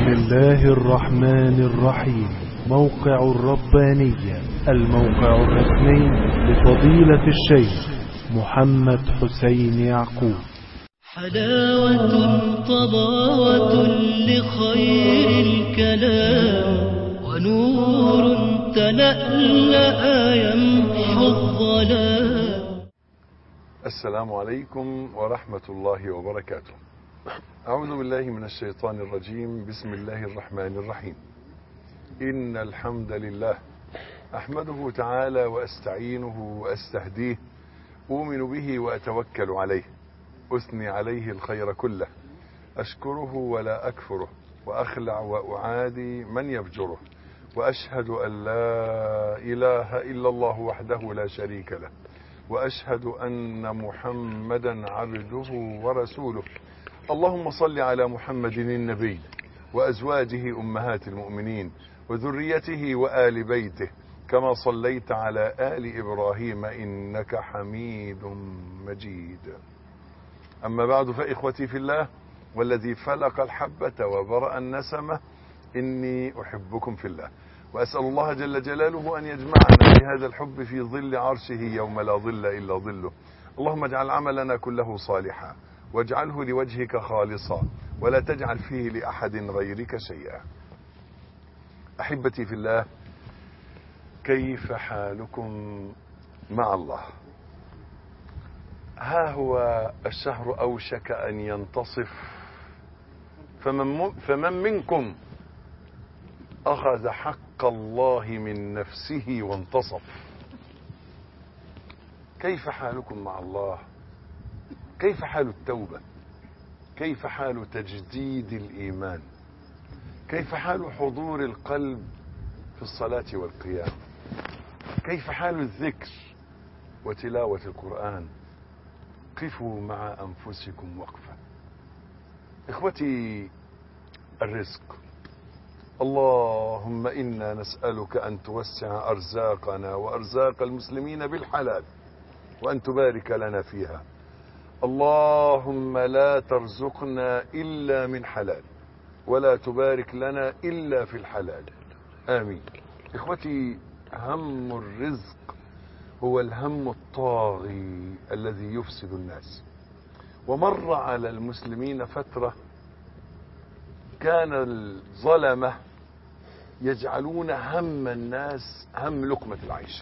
بسم الله الرحمن الرحيم. موقع الربانية، الموقع الرسمي لفضيلة الشيخ محمد حسين يعقوب. حلاوة طباوة لخير الكلام، ونور تلألأ يمحو الظلام. السلام عليكم ورحمة الله وبركاته. أعوذ بالله من الشيطان الرجيم. بسم الله الرحمن الرحيم. إن الحمد لله أحمده تعالى وأستعينه وأستهديه، أؤمن به وأتوكل عليه، أثني عليه الخير كله، أشكره ولا أكفره، وأخلع وأعادي من يفجره، وأشهد أن لا إله إلا الله وحده لا شريك له، وأشهد أن محمدا عبده ورسوله. اللهم صل على محمد النبي وأزواجه أمهات المؤمنين وذريته وآل بيته، كما صليت على آل إبراهيم إنك حميد مجيد. أما بعد، فإخوتي في الله، والذي فلق الحبة وبرأ النسمة، إني أحبكم في الله، وأسأل الله جل جلاله أن يجمعنا بهذا الحب في ظل عرشه يوم لا ظل إلا ظله. اللهم اجعل عملنا كله صالحا، واجعله لوجهك خالصا، ولا تجعل فيه لأحد غيرك شيئا. أحبتي في الله، كيف حالكم مع الله؟ ها هو الشهر أوشك أن ينتصف، فمن منكم أخذ حق الله من نفسه وانتصف. كيف حالكم مع الله؟ كيف حال التوبة؟ كيف حال تجديد الإيمان؟ كيف حال حضور القلب في الصلاة والقيام؟ كيف حال الذكر وتلاوة القرآن؟ قفوا مع أنفسكم وقفة. إخوتي، الرزق. اللهم إنا نسألك أن توسع أرزاقنا وأرزاق المسلمين بالحلال، وأن تبارك لنا فيها. اللهم لا ترزقنا إلا من حلال، ولا تبارك لنا إلا في الحلال، آمين. إخوتي، هم الرزق هو الهم الطاغي الذي يفسد الناس. ومر على المسلمين فترة كان الظلمة يجعلون هم الناس هم لقمة العيش،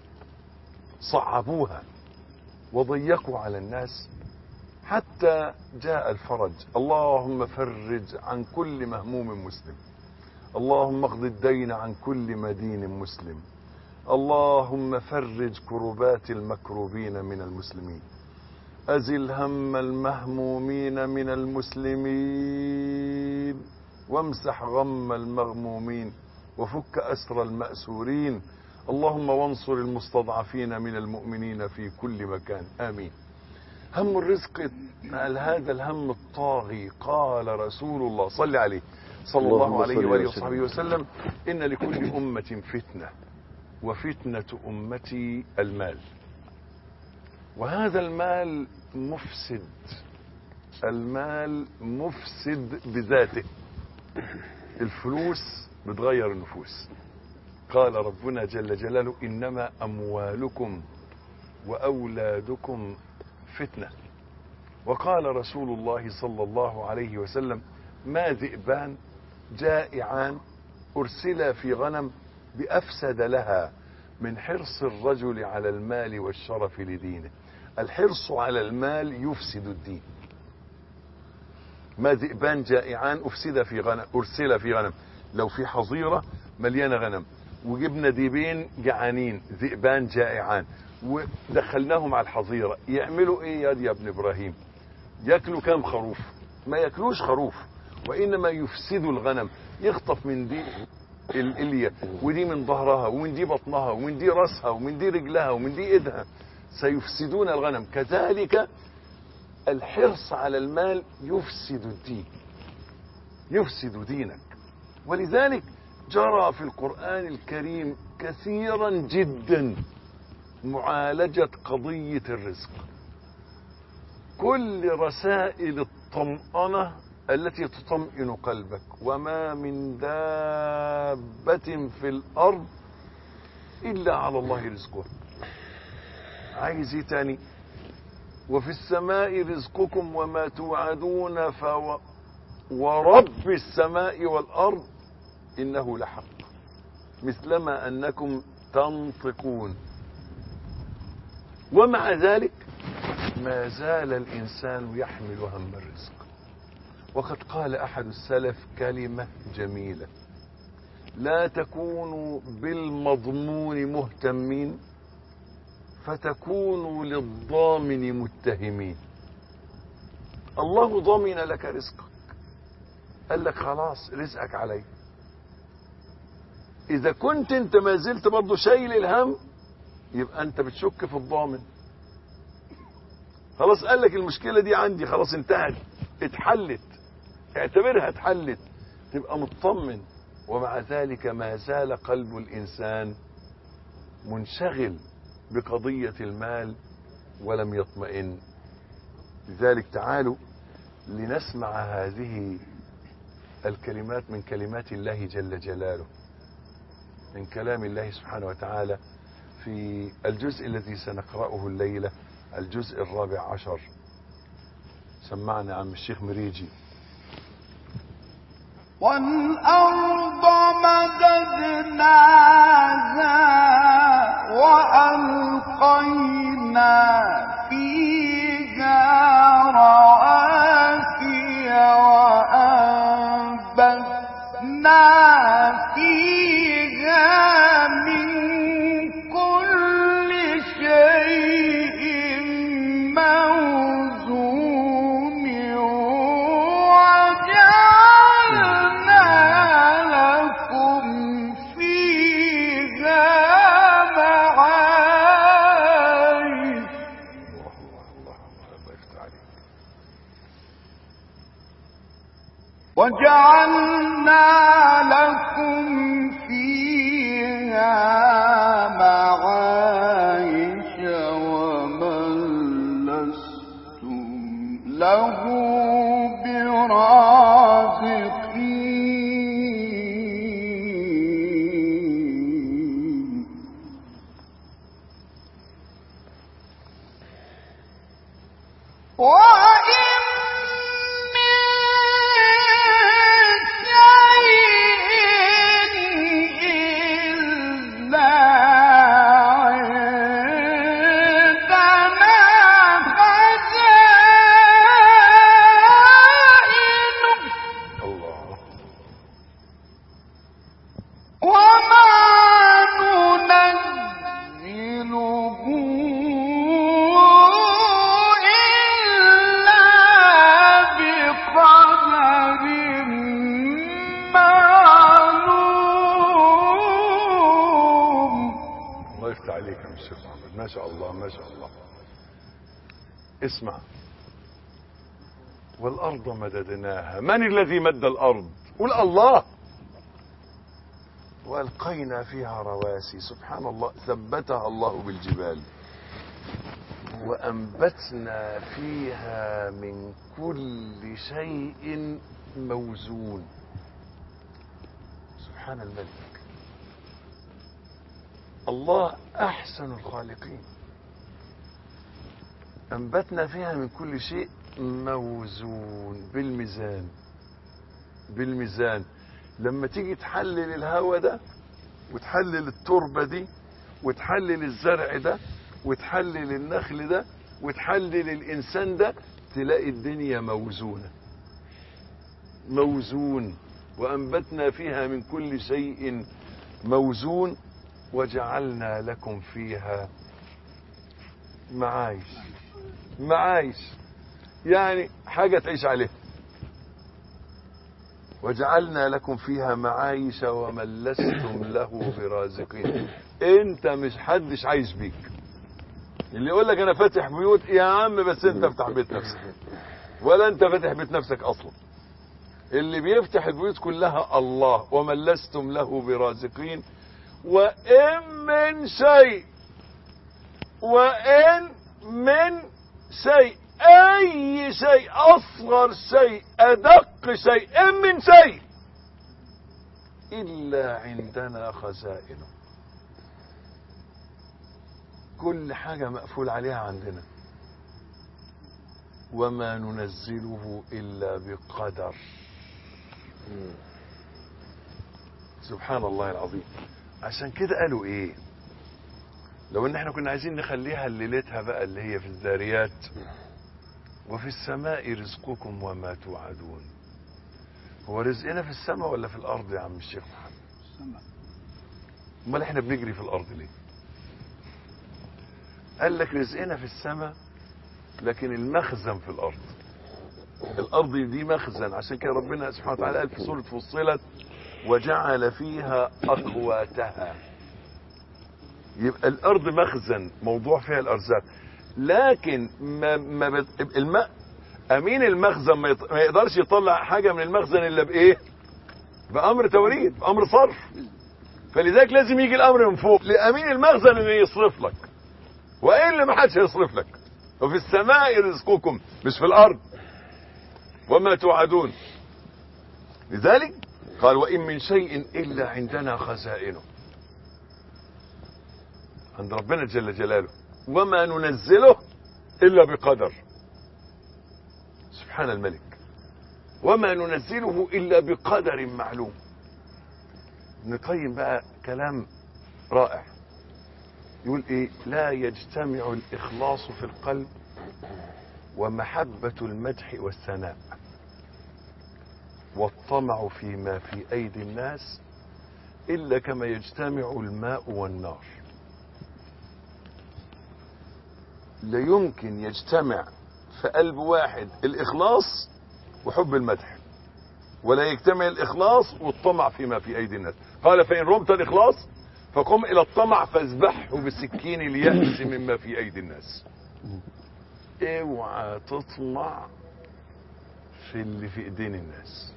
صعبوها وضيقوا على الناس حتى جاء الفرج. اللهم فرج عن كل مهموم مسلم، اللهم اقض الدين عن كل مدين مسلم، اللهم فرج كربات المكروبين من المسلمين، أزل هم المهمومين من المسلمين، وامسح غم المغمومين، وفك أسر المأسورين. اللهم وانصر المستضعفين من المؤمنين في كل مكان، آمين. هم الرزق، هذا الهم الطاغي، قال رسول الله صلى عليه صلى الله عليه وآله وصحبه وسلم: إن لكل أمة فتنة، وفتنة أمتي المال. وهذا المال مفسد، المال مفسد بذاته. الفلوس بتغير النفوس. قال ربنا جل جلاله: إنما أموالكم وأولادكم فتنة. وقال رسول الله صلى الله عليه وسلم: ما ذئبان جائعان أرسلا في غنم بأفسد لها من حرص الرجل على المال والشرف لدينه. الحرص على المال يفسد الدين. ما ذئبان جائعان أرسل في غنم. لو في حظيرة مليانة غنم وجبنا ديبين جعانين، ذئبان جائعان، ودخلناهم على الحظيرة، يعملوا ايه يا ابن ابراهيم؟ ياكلوا كام خروف؟ ما ياكلوش خروف، وانما يفسدوا الغنم. يخطف من دي الإلية، ودي من ظهرها، ومن دي بطنها، ومن دي رأسها، ومن دي رجلها، ومن دي ايدها. سيفسدون الغنم. كذلك الحرص على المال يفسد الدين، يفسد دينك. ولذلك جرى في القرآن الكريم كثيرا جدا معالجة قضية الرزق. كل رسائل الطمأنة التي تطمئن قلبك. وما من دابة في الأرض إلا على الله رزقها. عايز ايه تاني؟ وفي السماء رزقكم وما توعدون ورب السماء والأرض إنه لحق مثلما أنكم تنطقون. ومع ذلك ما زال الإنسان يحمل هم الرزق. وقد قال أحد السلف كلمة جميلة: لا تكونوا بالمضمون مهتمين فتكونوا للضامن متهمين. الله ضمن لك رزقك، قال لك خلاص رزقك علي. إذا كنت أنت ما زلت برضه شايل الهم يبقى أنت بتشك في الضامن. خلاص قال لك المشكلة دي عندي، خلاص انتهت، اتحلت، اعتبرها اتحلت، تبقى مطمن. ومع ذلك ما زال قلب الإنسان منشغل بقضية المال ولم يطمئن. لذلك تعالوا لنسمع هذه الكلمات من كلمات الله جل جلاله، من كلام الله سبحانه وتعالى في الجزء الذي سنقرأه الليلة، الجزء 14. سمعنا عم الشيخ مريجي. والأرض مددناها وألقينا فيها رواسي وأنبتنا فيها من كل شيء موزون وجعلنا لكم فيها معايش. وجعلنا لكم فيها معايش ومن لستم له برازقين. وإن من شيء إلا عندنا خزائنه وما ننزله إلا بقدر معلوم. الله يفتح عليك يا الشيخ محمد، ما شاء الله ما شاء الله. اسمع. والأرض مددناها. من الذي مد الأرض؟ قل الله. وألقينا فيها رواسي، سبحان الله، ثبتها الله بالجبال. وأنبتنا فيها من كل شيء موزون. سبحان الملك، الله أحسن الخالقين. أنبتنا فيها من كل شيء موزون، بالميزان. بالميزان. لما تيجي تحلل الهواء ده وتحلل التربة دي وتحلل الزرع ده وتحلل النخل ده وتحلل الإنسان ده، تلاقي الدنيا موزونة. موزون. وأنبتنا فيها من كل شيء موزون وجعلنا لكم فيها معايش. معايش يعني حاجة تعيش عليها. وجعلنا لكم فيها معايش ومن لستم له برازقين. انت مش حدش عايش بيك. اللي يقول لك انا فاتح بيوت، يا عم بس انت افتح بيت نفسك، ولا انت فاتح بيت نفسك اصلا. اللي بيفتح البيوت كلها الله. ومن لستم له برازقين وإن من شيء اي شيء، اصغر شيء، ادق شيء من شيء، الا عندنا خزائنه. كل حاجة مقفول عليها عندنا. وما ننزله الا بقدر. سبحان الله العظيم. عشان كده قالوا ايه، لو ان احنا كنا عايزين نخليها ليلتها بقى اللي هي في الذاريات، وفي السماء رزقكم وما توعدون. هو رزقنا في السماء ولا في الارض يا عم الشيخ محمد؟ السماء. امال احنا بنجري في الارض ليه؟ قال لك رزقنا في السماء لكن المخزن في الارض. الارض دي مخزن. عشان كده ربنا سبحانه وتعالى قال في سورة فصلت وجعل فيها اقواتها. يبقى الارض مخزن موضوع فيها الارزاق، لكن امين المخزن ما يقدرش يطلع حاجة من المخزن الا بايه؟ بامر توريد، بامر صرف. فلذلك لازم يجي الامر من فوق لامين المخزن انه يصرف لك، والا ما حدش هيصرف لك. وفي السماء رزقكم، مش في الارض. وما توعدون. لذلك قال وان من شيء الا عندنا خزائنه. عند ربنا جل جلاله. وما ننزله الا بقدر. سبحان الملك. وما ننزله الا بقدر معلوم. ابن القيم بقى كلام رائع. يقول ايه؟ لا يجتمع الاخلاص في القلب ومحبة المدح والثناء والطمع فيما في ايدي الناس الا كما يجتمع الماء والنار. لا يمكن يجتمع في قلب واحد الاخلاص وحب المدح، ولا يجتمع الاخلاص والطمع فيما في ايدي الناس. قال فان رمت الاخلاص فقم الى الطمع فاذبحه بسكين اليأس مما في ايدي الناس. اوعى تطمع في اللي في ايدين الناس.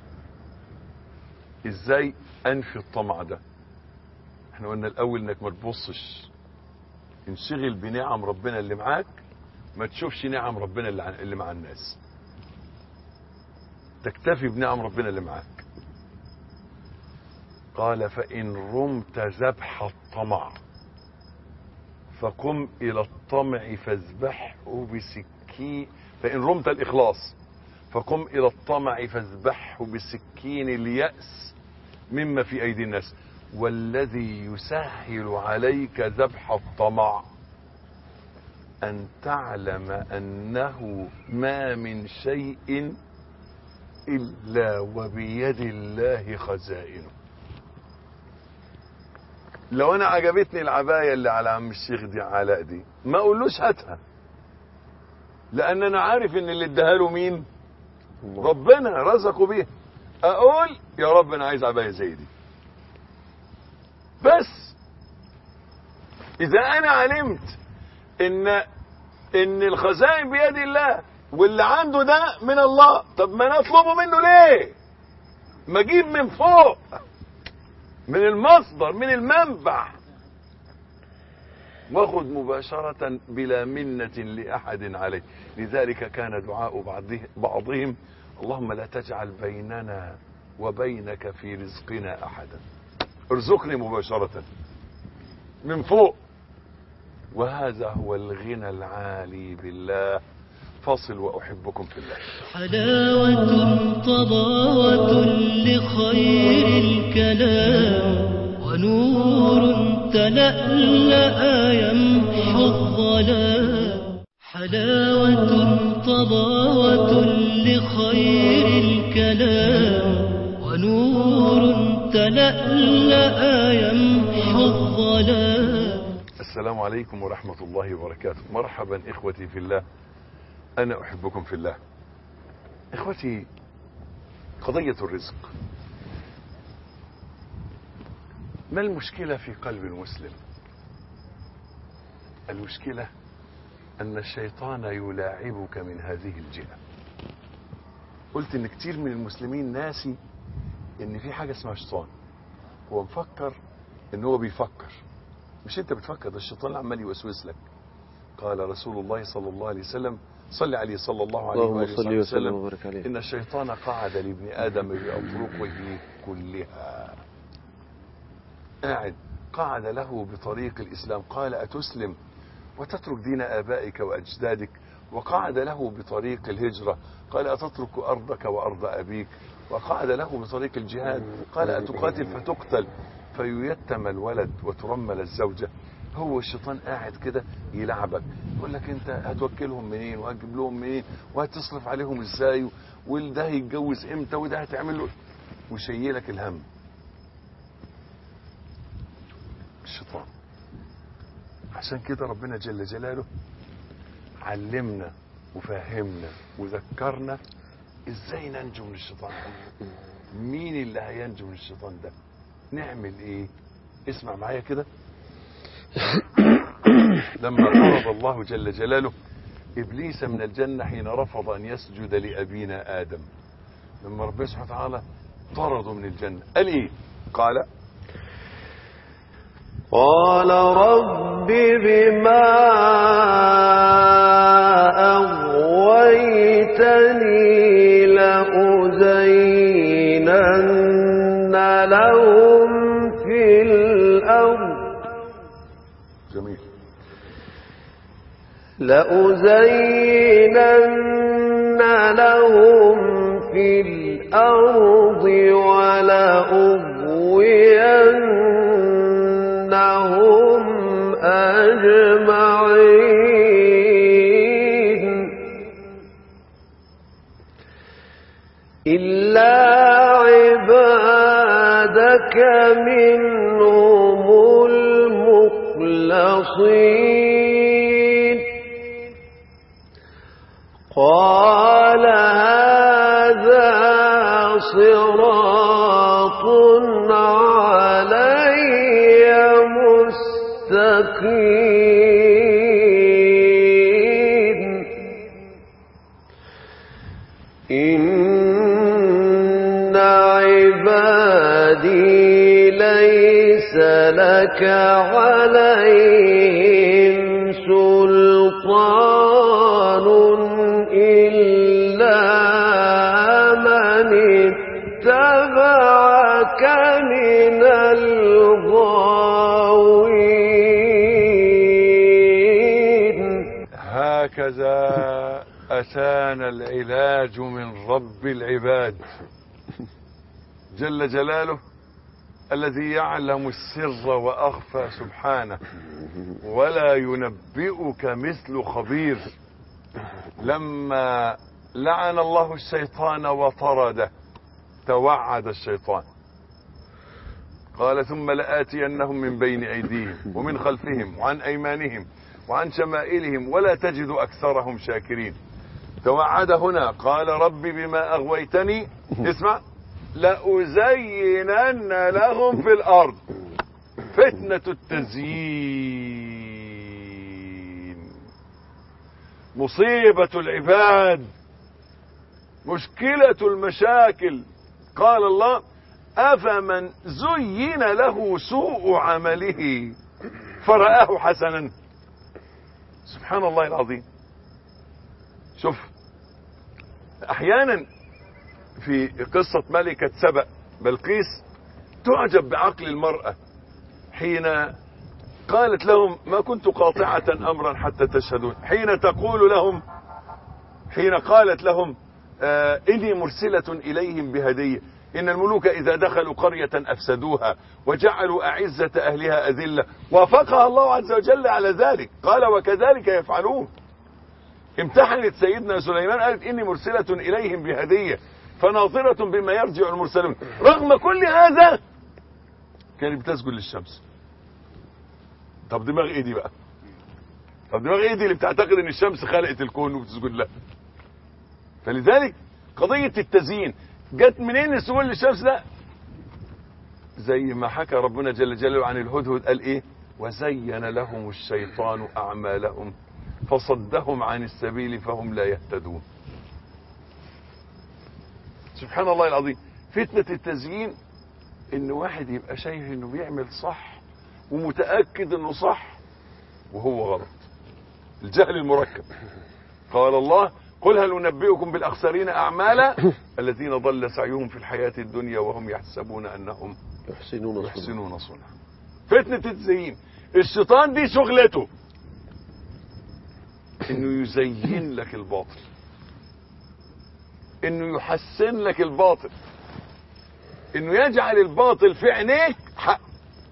ازاي انفي الطمع ده؟ احنا قلنا الاول انك ما تبصش، انشغل بنعم ربنا اللي معاك، ما تشوفش نعم ربنا اللي مع الناس. تكتفي بنعم ربنا اللي معاك. قال فإن رمت ذبح الطمع فقم إلى الطمع فاذبحه بسكين. فإن رمت الإخلاص فقم إلى الطمع فاذبحه بسكين اليأس مما في أيدي الناس. والذي يسهل عليك ذبح الطمع أن تعلم أنه ما من شيء إلا وبيد الله خزائنه. لو أنا عجبتني العباية اللي على عم الشيخ دي علاء دي، ما أقولوش هاتها، لأن أنا عارف إن اللي اداها له مين؟ ربنا رزقه بيها. أقول يا رب أنا عايز عباية زي دي. بس إذا أنا علمت إن الخزائن بيد الله واللي عنده ده من الله، طب ما نطلبه منه ليه؟ ما اجيب من فوق، من المصدر، من المنبع، واخد مباشرة بلا منة لأحد عليه. لذلك كان دعاء بعضهم اللهم لا تجعل بيننا وبينك في رزقنا أحدا، ارزقني مباشرة من فوق. وهذا هو الغنى العالي بالله. فاصل وأحبكم في الله. حلاوة طباوة لخير الكلام ونور تلألأ يمحو الظلام. حلاوة طباوة لخير الكلام ونور تلألأ يمحو الظلام. السلام عليكم ورحمة الله وبركاته. مرحبا إخوتي في الله، أنا أحبكم في الله. إخوتي، قضية الرزق، ما المشكلة في قلب المسلم؟ المشكلة أن الشيطان يلاعبك من هذه الجهة. قلت إن كتير من المسلمين ناسي إن في حاجة اسمها شيطان. هو مفكر إن هو بيفكر، مش أنت بتفكر، ده الشيطان عمال يوسوس لك. قال رسول الله صلى الله عليه وسلم صلى عليه صلى الله عليه اللهم صل وآله وسلم وسلم. وبارك عليه. إن الشيطان قعد لابن آدم بأطرقه كلها، قعد له بطريق الإسلام، قال أتسلم وتترك دين آبائك وأجدادك؟ وقعد له بطريق الهجرة، قال أتترك أرضك وأرض أبيك؟ وقعد له بطريق الجهاد، قال أتقاتل فتقتل فييتم الولد وترمل الزوجة؟ هو الشيطان قاعد كده يلعبك، يقول لك انت هتوكلهم منين وهتجيب لهم منين وهتصرف عليهم ازاي وده هيتجوز امتى وده هتعمل له، ويشيلك الهم. الشيطان. عشان كده ربنا جل جلاله علمنا وفهمنا وذكرنا ازاي ننجو من الشيطان ده. مين اللي هينجو من الشيطان ده؟ نعمل ايه؟ اسمع معايا كده. لما طرد الله جل جلاله إبليس من الجنة حين رفض أن يسجد لأبينا آدم، لما ربنا سبحانه وتعالى طرده من الجنة قال إيه؟ قال رب بما أغويتني لأزينن لهم في الأرض. جميل. لأزينن لهم في الأرض ولأغوينهم أجمعين إلا عبادك منهم المخلصين. قال هذا صراط علي مستقيم. إن عبادي ليس لك عليهم سلطان إلا من اتبعك من الغاوين. هكذا أتانا العلاج من رب العباد جل جلاله، الذي يعلم السر وأخفى سبحانه، ولا ينبئك مثل خبير. لما لعن الله الشيطان وطرده توعد الشيطان، قال ثم لآتينهم من بين أيديهم ومن خلفهم وعن أيمانهم وعن شمائلهم ولا تجد أكثرهم شاكرين. توعد هنا، قال رب بما أغويتني، اسمع، لأزينن لهم في الأرض. فتنة التزيين، مصيبة العباد، مشكلة المشاكل. قال الله أفمن زين له سوء عمله فرآه حسنا. سبحان الله العظيم. شوف احيانا في قصة ملكة سبأ بلقيس تعجب بعقل المرأة حين قالت لهم ما كنت قاطعة امرا حتى تشهدون، حين قالت لهم اني مرسلة اليهم بهدية، ان الملوك اذا دخلوا قرية افسدوها وجعلوا اعزة اهلها اذلة، وافقها الله عز وجل على ذلك، قال وكذلك يفعلون. امتحنت سيدنا سليمان، قالت اني مرسلة اليهم بهدية فناظرة بما يرجع المرسلون. رغم كل هذا كانت بتسجد للشمس. طب دماغ ايه دي بقى؟ طب دماغ ايه دي اللي بتعتقد ان الشمس خلقت الكون وبتسجد لها؟ فلذلك قضية التزيين جت منين السجود للشمس ده؟ زي ما حكى ربنا جل جلاله عن الهدهد، قال ايه؟ وزين لهم الشيطان اعمالهم فصدهم عن السبيل فهم لا يهتدون. سبحان الله العظيم. فتنة التزيين ان واحد يبقى شايف انه بيعمل صح ومتأكد انه صح وهو غلط. الجهل المركب. قال الله قل هل ننبئكم بالأخسرين أعمالا الذين ضل سعيهم في الحياة الدنيا وهم يحسبون أنهم يحسنون صنعا. فتنة التزيين، الشيطان دي شغلته انه يزين لك الباطل، انه يحسن لك الباطل، انه يجعل الباطل في عينيك حق،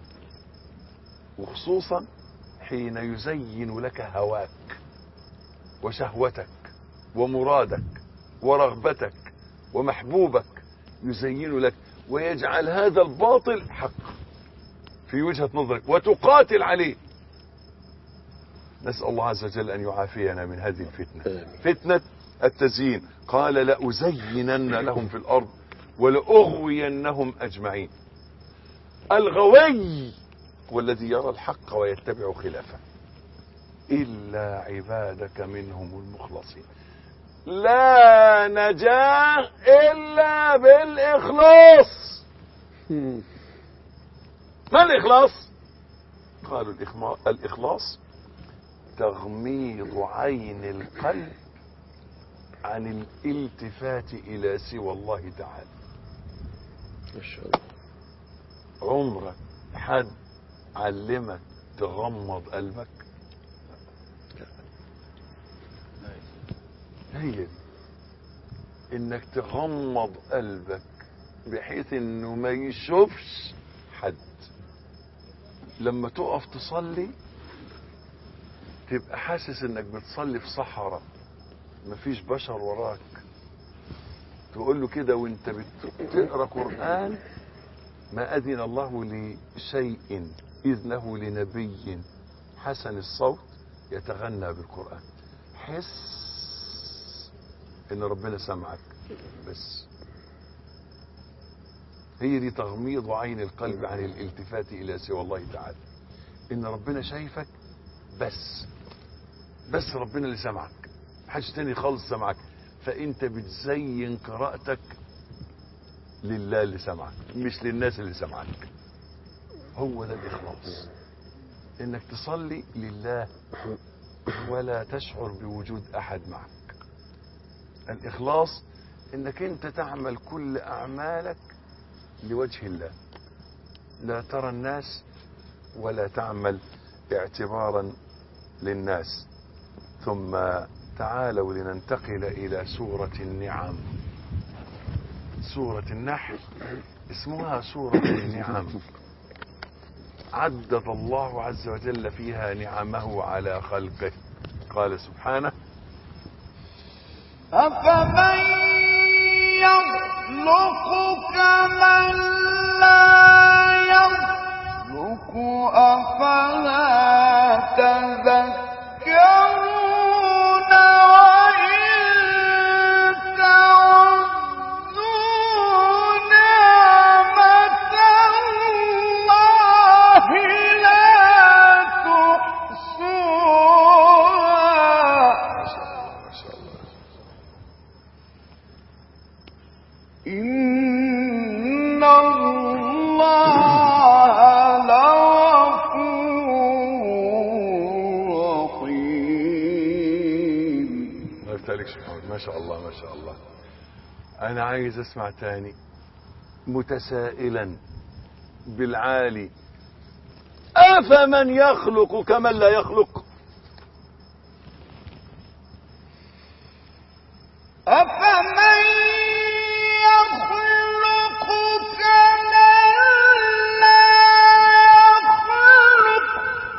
وخصوصا حين يزين لك هواك وشهوتك ومرادك ورغبتك ومحبوبك، يزين لك ويجعل هذا الباطل حق في وجهة نظرك وتقاتل عليه. نسأل الله عز وجل أن يعافينا من هذه الفتنة، فتنة التزيين. قال لأزينن لهم في الأرض ولأغوينهم أجمعين. الغوي والذي يرى الحق ويتبع خلافه إلا عبادك منهم المخلصين. لا نجاة إلا بالإخلاص. ما الإخلاص؟ قالوا الإخلاص تغميض عين القلب عن الالتفات إلى سوى الله تعالى. ما شاء الله. عمرك حد علمك تغمض قلبك؟ هي دي. انك تغمض قلبك بحيث انه ما يشوفش حد. لما تقف تصلي تبقى حاسس انك بتصلي في صحراء مفيش بشر وراك. تقول له كده وانت بتقرا قرآن: ما أذن الله لشيء إذنه لنبي حسن الصوت يتغنى بالقرآن. حس ان ربنا سمعك بس. هي دي تغميض عين القلب عن الالتفات الى سوى الله تعالى. ان ربنا شايفك بس ربنا اللي سمعك، محدش تاني خالص سمعك. فانت بتزين قراءتك لله اللي سمعك مش للناس اللي سمعك. هو ده الإخلاص، انك تصلي لله ولا تشعر بوجود احد معك. الإخلاص انك انت تعمل كل اعمالك لوجه الله، لا ترى الناس ولا تعمل اعتبارا للناس. ثم تعالوا لننتقل الى سورة النعم. سورة النحل اسمها سورة النعم. عدد الله عز وجل فيها نعمه على خلقه. قال سبحانه: أفمن يخلق كمن لا يخلق أفلا تذكرون وإن تعدوا نعمة الله لا تحصوها إن الله لغفور رحيم. الله يفتح عليك شيخ محمد، ما شاء الله ما شاء الله. انا عايز اسمع تاني متسائلا بالعالي: افمن يخلق كمن لا يخلق؟ أفمن يخلق كمن لا يخلق.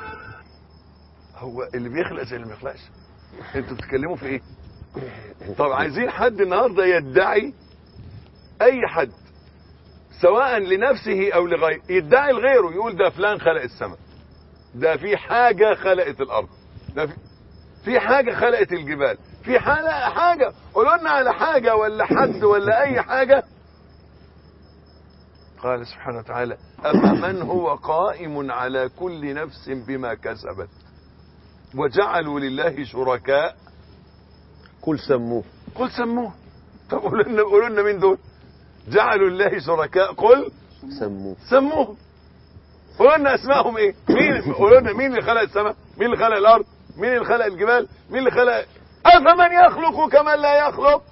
هو اللي بيخلق زي اللي ما يخلقش. انتوا بتتكلموا في ايه؟ طب عايزين حد النهارده يدعي، اي حد سواء لنفسه او لغيره، يدعي لغيره، يقول ده فلان خلق السماء، ده في حاجه خلقت الارض، ده في حاجه خلقت الجبال، في حاجه قولوا لنا على حاجه ولا حد ولا اي حاجه. قال سبحانه وتعالى: أفمن هو قائم على كل نفس بما كسبت وجعلوا لله شركاء قل سموه. طب قولوا لنا مين دول؟ جعلوا لله شركاء قل سموه. قولوا لنا اسمائهم ايه؟ مين؟ قولوا لنا مين اللي خلق السماء؟ مين اللي خلق الارض؟ مين اللي خلق الجبال؟ مين اللي خلق أفمن يخلق كمن لا يخلق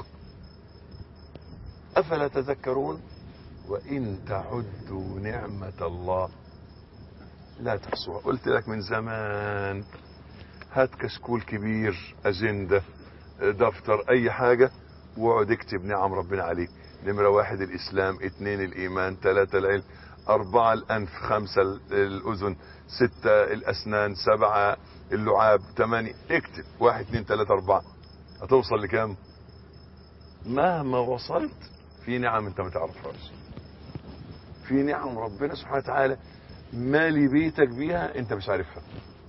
أفلا تذكرون وإن تعدوا نعمة الله لا تحصوها. قلت لك من زمان هات كشكول كبير، أجندة، دفتر، أي حاجة، واقعد اكتب نعم ربنا عليك. نمرة 1 الإسلام، 2 الإيمان، 3 العلم، 4 الأنف، 5 الأذن، 6 الأسنان، 7 اللعاب، 8. اكتب 1 2 3 4. هتوصل لكام؟ مهما وصلت في نعم انت ما تعرفهاش. في نعم ربنا سبحانه وتعالى مالي بيتك بيها انت مش عارفها.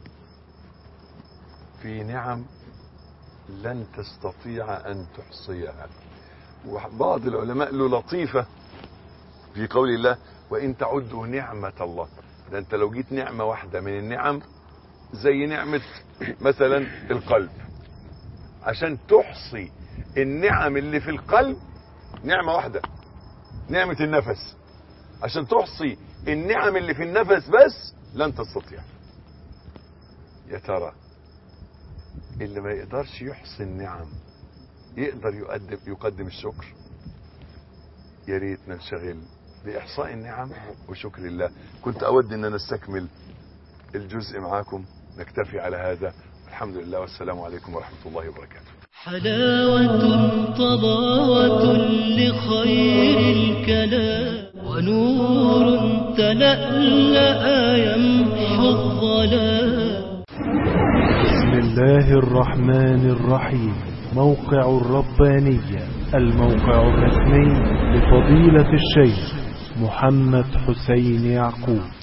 في نعم لن تستطيع ان تحصيها. وبعض العلماء له لطيفة في قول الله وإن تعدوا نعمة الله. ده انت لو جيت نعمة واحدة من النعم زي نعمة مثلا القلب، عشان تحصي النعم اللي في القلب، نعمة واحدة نعمة النفس، عشان تحصي النعم اللي في النفس بس لن تستطيع. يا ترى اللي ما يقدرش يحصي النعم يقدر يقدم الشكر؟ يا ريت ننشغل بإحصاء النعم وشكر الله. كنت أود أن نستكمل الجزء معاكم، نكتفي على هذا. الحمد لله والسلام عليكم ورحمة الله وبركاته. حلاوة طباوة لخير الكلام، ونور تلألأ يمحو الظلام. بسم الله الرحمن الرحيم. موقع الربانية، الموقع الرسمي لفضيلة الشيخ محمد حسين يعقوب.